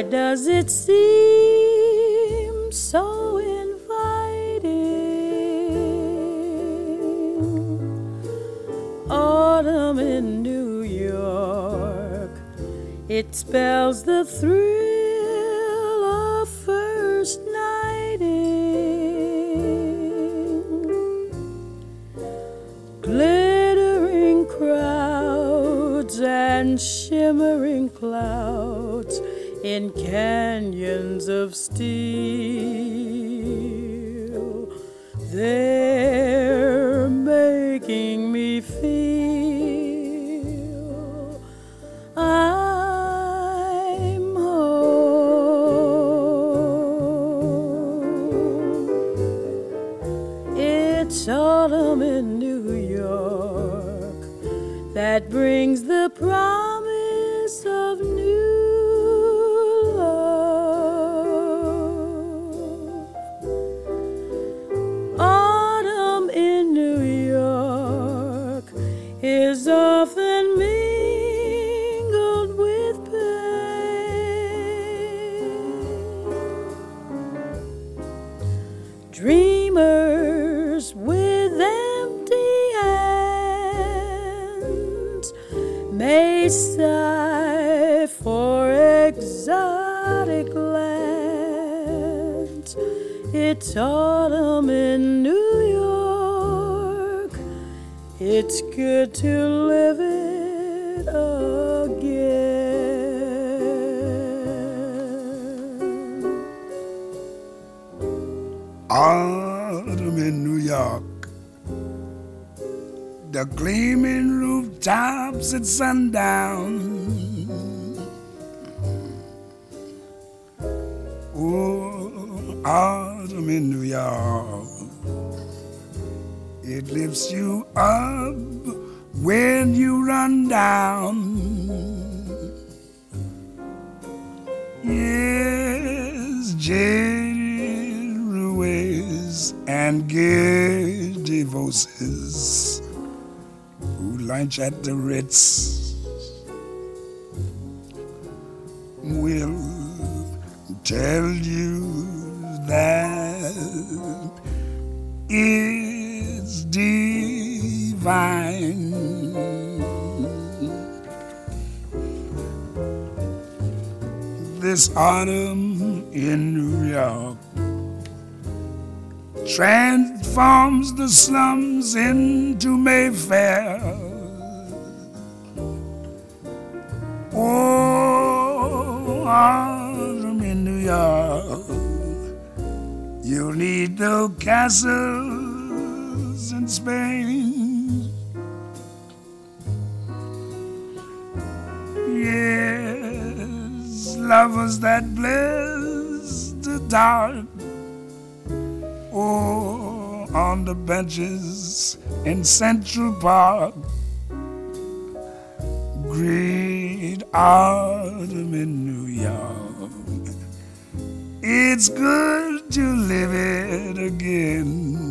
Why does it seem so inviting? Autumn in New York, it spells the thrill of first nighting. Glittering crowds and shimmering clouds in canyons of steel, they're making me feel I'm home. It's autumn in New York that brings the promise of new love. Autumn in New York is often mingled with pain. Dreamers with empty hands may sigh for exotic lands. It's autumn in New York. It's good to live it again. Autumn in New York, the gleaming rooftops at sundown. Oh, autumn in New York, it lifts you up when you run down. Yes, jaded ruins and giddy voices who lunch at the Ritz will tell you that it's divine. This autumn in New York transforms the slums into Mayfair. Oh, autumn in New York, you'll need no castles in Spain. Yes, lovers that bless the dark. Oh, on the benches in Central Park, great autumn in New York. It's good to live it again.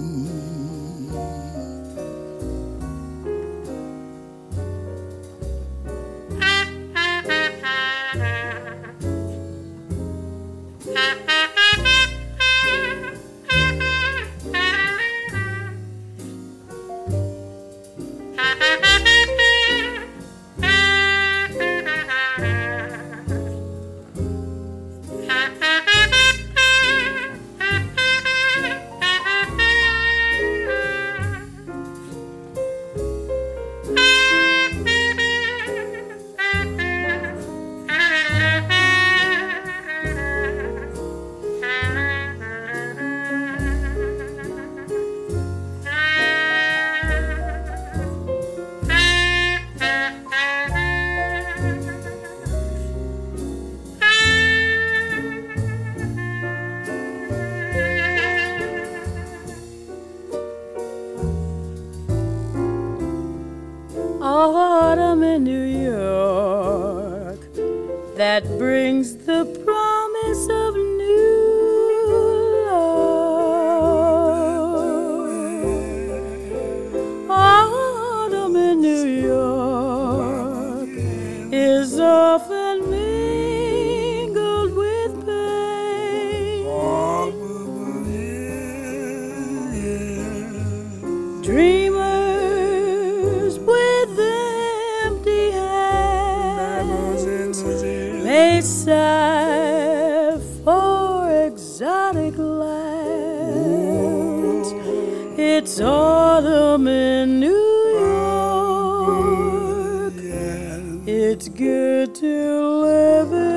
exotic lands. It's autumn in New York. It's good to live in